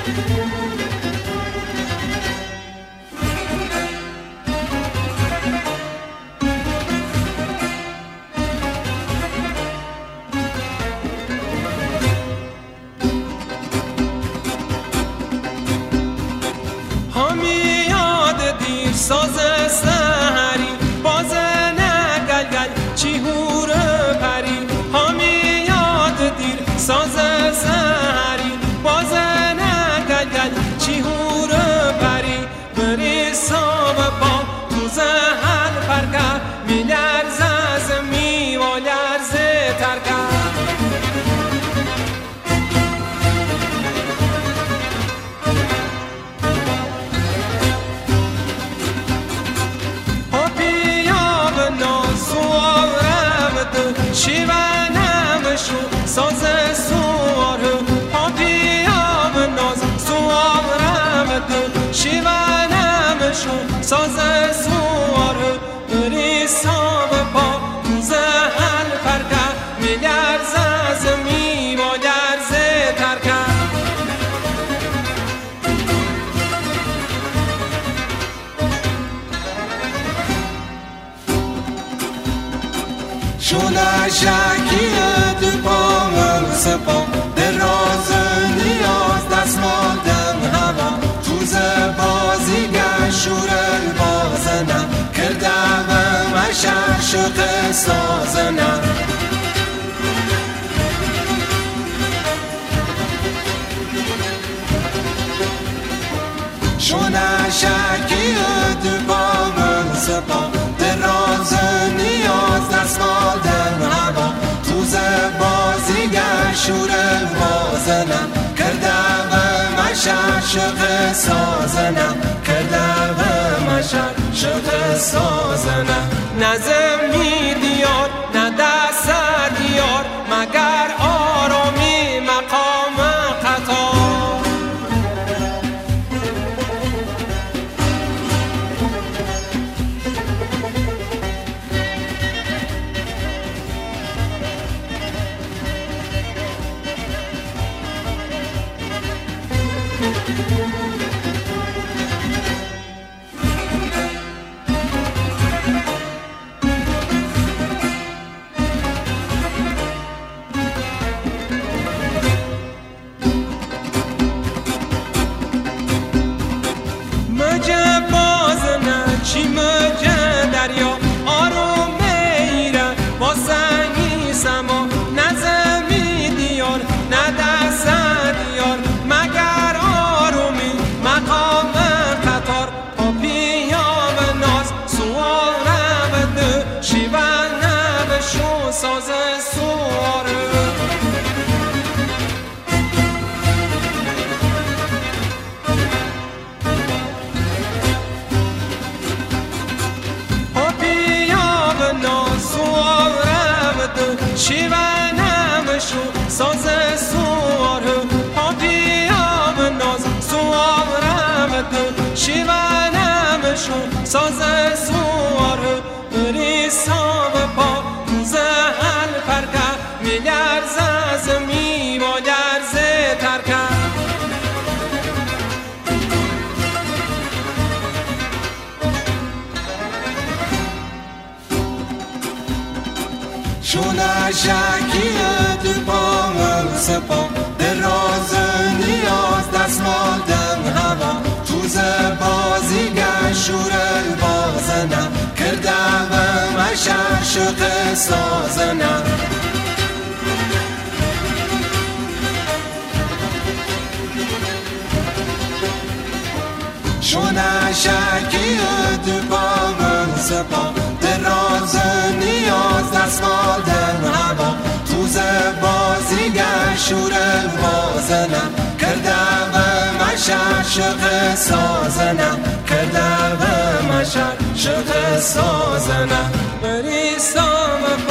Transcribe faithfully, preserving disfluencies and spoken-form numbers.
ساز سحری باز نگلگل چی هور پری همی یاد دیر ساز سحری باز نگلگل چی هور پری بری ساب با تو زهر پرگه می لرز از می و لرز ترگه شیوانم شو ساز سوار پاپی آب ناز سوارم دو شیوانم شو ساز سوار بری ساب پا زهل پرگه می لرز از می با لرز ترگه شونه شکیه دو پامم سپا دراز نیاز دست مادم هوا توز بازیگر شور البازنه کردم مشر شق سازنه شونه شکیه دو پامم سپا دراز نیاز دست مادم هوا توز بازیگر شور بازنم کردم مشر شق سازنم کردم مشر شق سازنم نظم می دیار نه دست دیار مگر آرامی مقام قطار چی مجه دریا آروم میره با سنگی سما نزمی دیار نه دست دیار مگر آرومی مقام قطار پاپیا و ناز سواره و دو شیوانه و شو ساز سواره شیوانم شو ساز سوار پاپی آب ناز سوارم دو شیوانم شو ساز سوار بری ساب پا زهل پرگه می لرز از می با لرز ترگه شونه شکیه دو پامم سپا دراز نیاز دست مادم هوا توز بازیگر شور البازنم کردم مشر شق سازنم شونه شکیه دو پامم سپا دراز نیاز دست مادم هوا توز بازیگر شور بازنم کردم مشر شق سازنم کردم مشر شق سازنم بری سام